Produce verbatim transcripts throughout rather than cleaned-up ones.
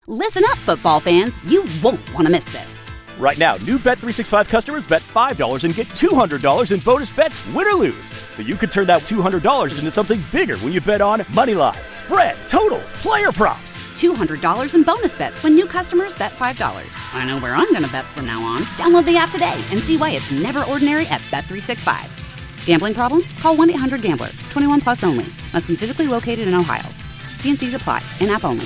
Listen up, football fans. You won't want to miss this. Right now, new Bet three sixty-five customers bet five dollars and get two hundred dollars in bonus bets, win or lose. So you could turn that two hundred dollars into something bigger when you bet on money line, spread, totals, player props. two hundred dollars in bonus bets when new customers bet five dollars. I know where I'm going to bet from now on. Download the app today and see why it's never ordinary at Bet three sixty-five. Gambling problem? Call one eight hundred gambler. twenty-one plus only. Must be physically located in Ohio. T and C's apply. In-app only.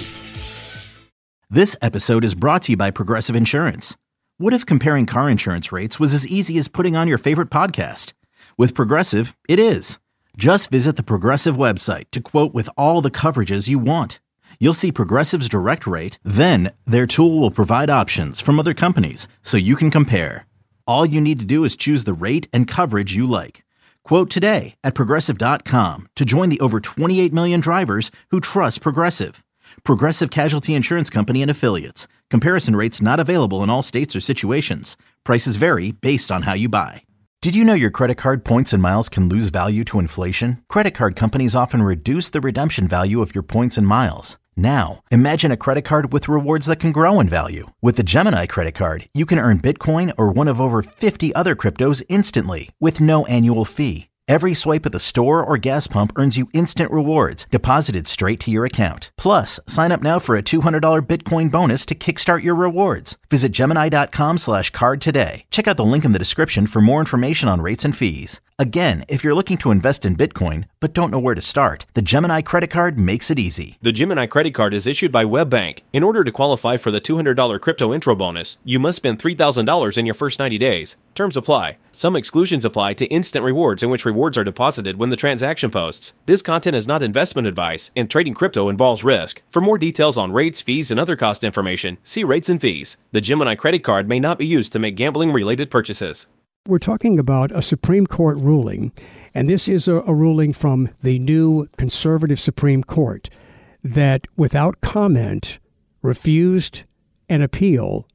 This episode is brought to you by Progressive Insurance. What if comparing car insurance rates was as easy as putting on your favorite podcast? With Progressive, it is. Just visit the Progressive website to quote with all the coverages you want. You'll see Progressive's direct rate, then their tool will provide options from other companies so you can compare. All you need to do is choose the rate and coverage you like. Quote today at Progressive dot com to join the over twenty-eight million drivers who trust Progressive. Progressive Casualty Insurance Company and Affiliates. Comparison rates not available in all states or situations. Prices vary based on how you buy. Did you know your credit card points and miles can lose value to inflation? Credit card companies often reduce the redemption value of your points and miles. Now, imagine a credit card with rewards that can grow in value. With the Gemini credit card, you can earn Bitcoin or one of over fifty other cryptos instantly with no annual fee. Every swipe at the store or gas pump earns you instant rewards deposited straight to your account. Plus, sign up now for a two hundred dollars Bitcoin bonus to kickstart your rewards. Visit Gemini.com slash card today. Check out the link in the description for more information on rates and fees. Again, if you're looking to invest in Bitcoin but don't know where to start, the Gemini credit card makes it easy. The Gemini credit card is issued by WebBank. In order to qualify for the two hundred dollars crypto intro bonus, you must spend three thousand dollars in your first ninety days. Terms apply. Some exclusions apply to instant rewards, in which rewards are deposited when the transaction posts. This content is not investment advice, and trading crypto involves risk. For more details on rates, fees, and other cost information, see rates and fees. The Gemini credit card may not be used to make gambling-related purchases. We're talking about a Supreme Court ruling, and this is a, a ruling from the new conservative Supreme Court that, without comment, refused an appeal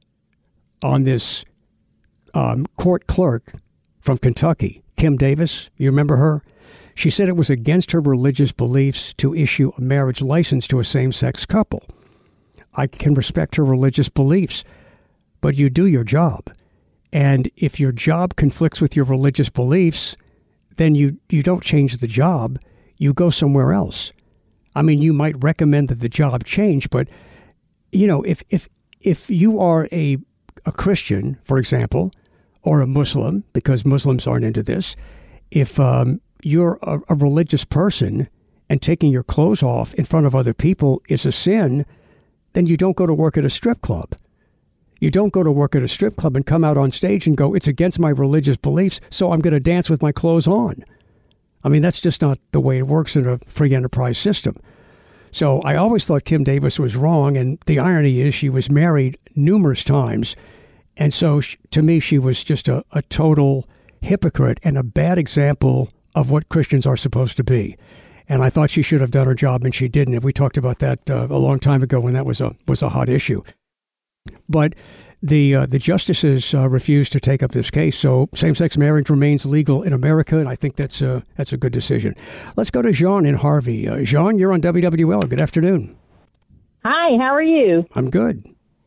on this um, court clerk from Kentucky, Kim Davis. You remember her? She said it was against her religious beliefs to issue a marriage license to a same-sex couple. I can respect her religious beliefs, but you do your job. And if your job conflicts with your religious beliefs, then you, you don't change the job. You go somewhere else. I mean, you might recommend that the job change, but, you know, if if if you are a a Christian, for example, or a Muslim, because Muslims aren't into this, if um, you're a, a religious person and taking your clothes off in front of other people is a sin, then you don't go to work at a strip club. You don't go to work at a strip club and come out on stage and go, it's against my religious beliefs, so I'm going to dance with my clothes on. I mean, that's just not the way it works in a free enterprise system. So I always thought Kim Davis was wrong, and the irony is she was married numerous times. And so she, to me, she was just a, a total hypocrite and a bad example of what Christians are supposed to be. And I thought she should have done her job, and she didn't. And we talked about that uh, a long time ago when that was a was a hot issue. But the uh, the justices uh, refused to take up this case, so same-sex marriage remains legal in America, and I think that's a, that's a good decision. Let's go to Jean in Harvey. Uh, Jean, you're on W W L. Good afternoon. Hi, how are you? I'm good.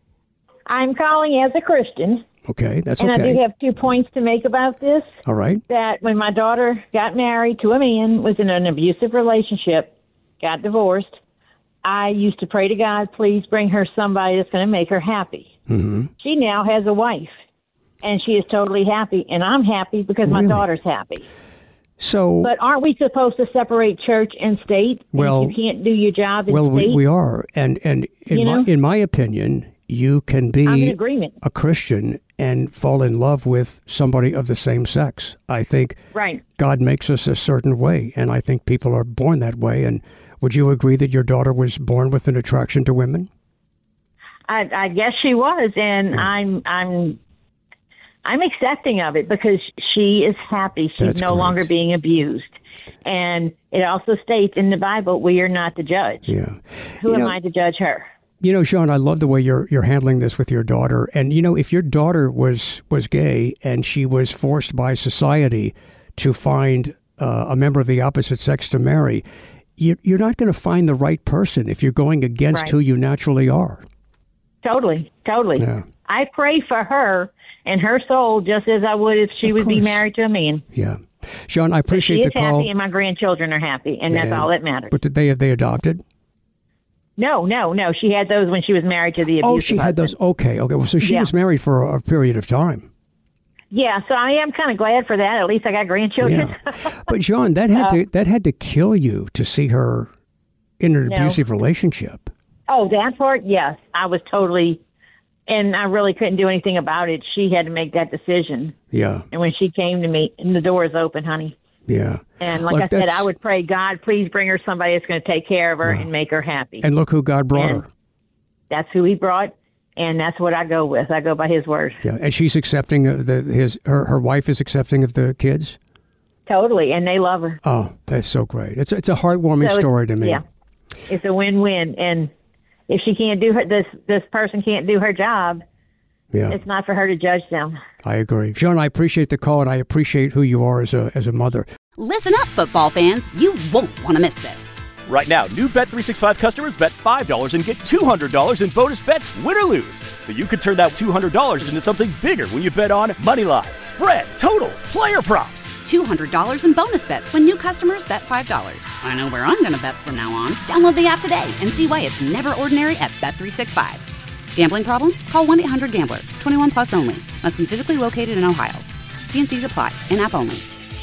I'm calling as a Christian. Okay, that's and okay. And I do have two points to make about this. All right. That when my daughter got married to a man, was in an abusive relationship, got divorced, I used to pray to God, please bring her somebody that's going to make her happy. Mm-hmm. She now has a wife, and she is totally happy, and I'm happy because my really? daughter's happy. So, but aren't we supposed to separate church and state? Well, and you can't do your job in well, state? we, we are, and and in you my know? in my opinion, you can be I'm in agreement. a Christian and fall in love with somebody of the same sex. I think right. God makes us a certain way, and I think people are born that way. And would you agree that your daughter was born with an attraction to women? I, I guess she was, and yeah. I'm I'm I'm accepting of it because she is happy. She's That's no great. longer being abused. And it also states in the Bible, we are not to judge. Yeah. Who you am know, I to judge her? You know, Sean, I love the way you're you're handling this with your daughter. And, you know, if your daughter was, was gay and she was forced by society to find uh, a member of the opposite sex to marry, you, you're not going to find the right person if you're going against right. who you naturally are. Totally, totally. Yeah. I pray for her and her soul just as I would if she Of would be course. married to a man. Yeah. Sean, I appreciate She the is call. happy and my grandchildren are happy, and that's Yeah. all that matters. But did they have they adopted? No, no, no. She had those when she was married to the abusive Oh, she had husband. those. Okay, okay. Well, so she Yeah. was married for a, a period of time. Yeah, so I am kind of glad for that. At least I got grandchildren. Yeah. But John, that had to that had to kill you to see her in an No. abusive relationship. Oh, that part, yes. I was totally, and I really couldn't do anything about it. She had to make that decision. Yeah, And when she came to me, and the door is open, honey. yeah. And like Look, I said, that's- I would pray, God, please bring her somebody that's going to take care of her Wow. and make her happy. And look who God brought And her. that's who he brought, and that's what I go with. I go by his word. Yeah, and she's accepting of the his her her wife is accepting of the kids. Totally, and they love her. Oh, that's so great. It's it's a heartwarming So it's- story to me. Yeah, it's a win-win. And if she can't do her, this this person can't do her job, Yeah, it's not for her to judge them. I agree. Sean, I appreciate the call, and I appreciate who you are as a as a mother. Listen up, football fans. You won't want to miss this. Right now, new Bet three sixty-five customers bet five dollars and get two hundred dollars in bonus bets, win or lose. So you could turn that two hundred dollars into something bigger when you bet on Moneyline, spread, totals, player props. two hundred dollars in bonus bets when new customers bet five dollars. I know where I'm going to bet from now on. Download the app today and see why it's never ordinary at Bet three sixty-five. Gambling problem? Call one eight hundred gambler. twenty-one plus only. Must be physically located in Ohio. T and C's apply. In-app only.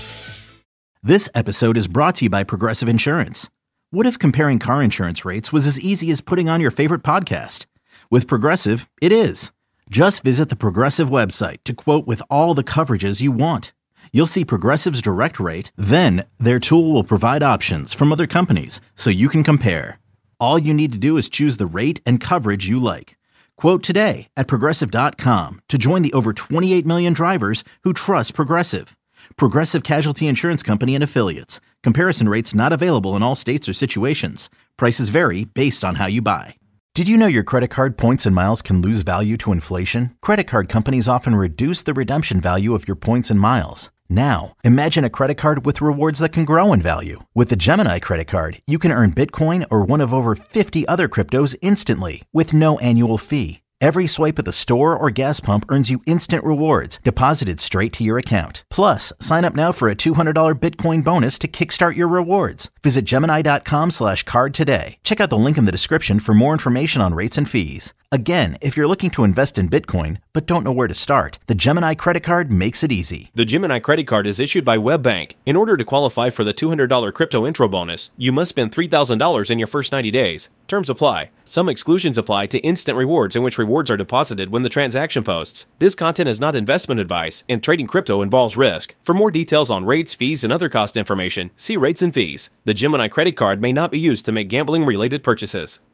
This episode is brought to you by Progressive Insurance. What if comparing car insurance rates was as easy as putting on your favorite podcast? With Progressive, it is. Just visit the Progressive website to quote with all the coverages you want. You'll see Progressive's direct rate, then their tool will provide options from other companies so you can compare. All you need to do is choose the rate and coverage you like. Quote today at Progressive dot com to join the over twenty-eight million drivers who trust Progressive. Progressive Casualty Insurance Company and Affiliates. Comparison rates not available in all states or situations. Prices vary based on how you buy. Did you know your credit card points and miles can lose value to inflation? Credit card companies often reduce the redemption value of your points and miles. Now, imagine a credit card with rewards that can grow in value. With the Gemini credit card, you can earn Bitcoin or one of over fifty other cryptos instantly with no annual fee. Every swipe at the store or gas pump earns you instant rewards deposited straight to your account. Plus, sign up now for a two hundred dollars Bitcoin bonus to kickstart your rewards. Visit Gemini.com slash card today. Check out the link in the description for more information on rates and fees. Again, if you're looking to invest in Bitcoin but don't know where to start, the Gemini credit card makes it easy. The Gemini credit card is issued by WebBank. In order to qualify for the two hundred dollars crypto intro bonus, you must spend three thousand dollars in your first ninety days. Terms apply. Some exclusions apply to instant rewards, in which rewards are deposited when the transaction posts. This content is not investment advice, and trading crypto involves risk. For more details on rates, fees, and other cost information, see rates and fees. The Gemini credit card may not be used to make gambling-related purchases.